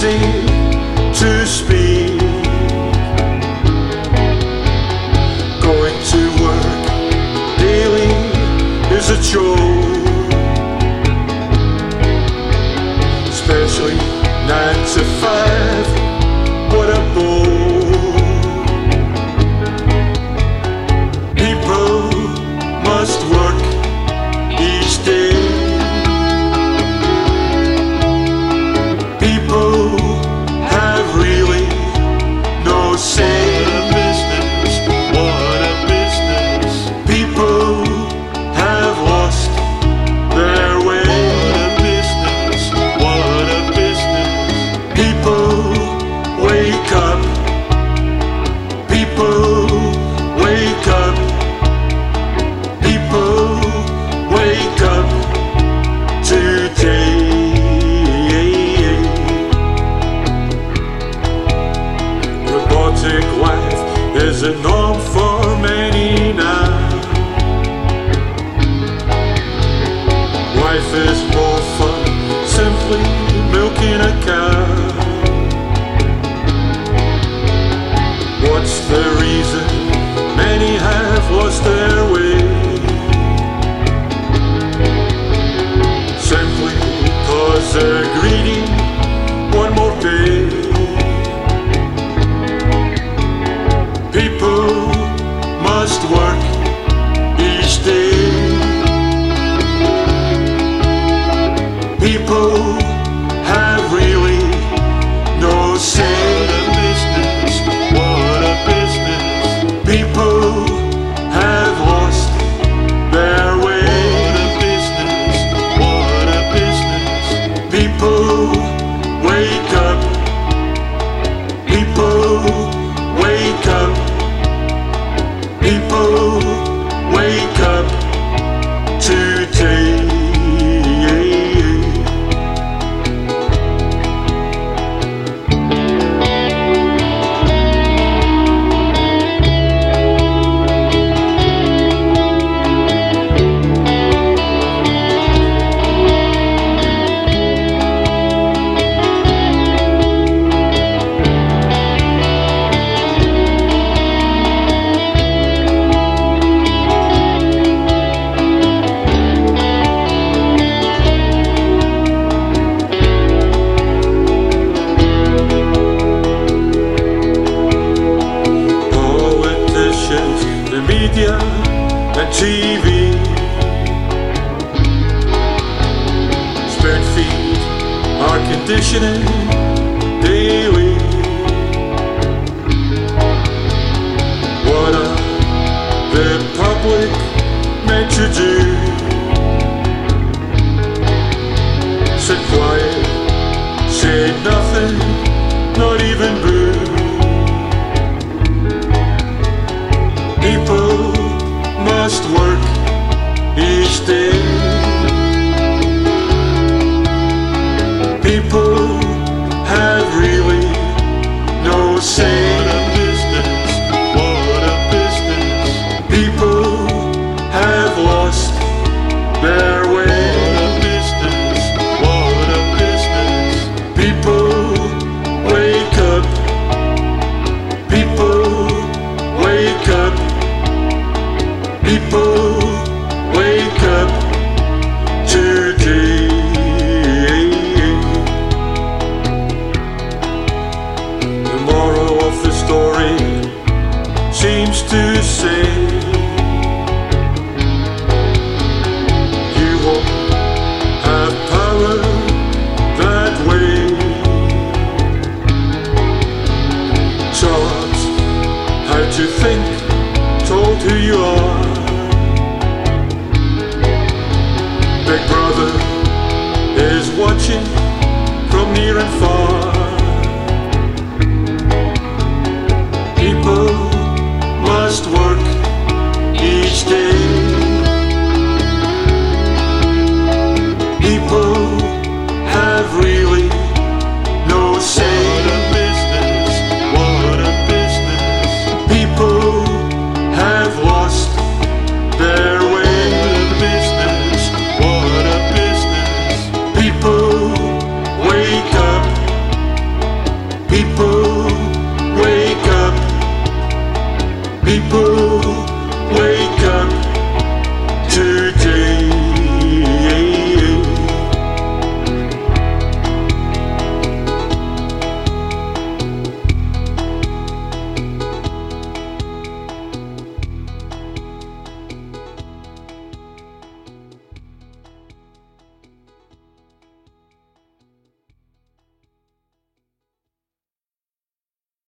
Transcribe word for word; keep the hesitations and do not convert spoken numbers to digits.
easy to speak. Going to work daily is a chore, especially nine to five. What a bore. People must work each day. People have really no say. What a business, what a business. People have lost their way. What a business, what a business. People wake up. People wake up. People wake up today. Robotic life is a norm for many now. Life is more fun simply milking a cow. What's the reason many have lost their way? Simply cause they're greedy, want more pay. People must work each day. People have really no say. What a business, what a business. People have lost their way. What a business, what a business. People wake up. People wake up. People wake up today. The media and T V spoon feed our conditioning daily. What are the public meant to do? Sit quiet, say nothing, not even boo. People must work each day. People have really no say. What a business, what a business. People have lost their way. What a business, what a business. People wake up. People wake up. People wake up today. The moral of the story seems to say you won't have power that way. Taught how to think, told who you are. Big Brother is watching from near and far. People must work each day. People have really no say. What a business, what a business. People have lost their way. What a business, what a business. People wake up. people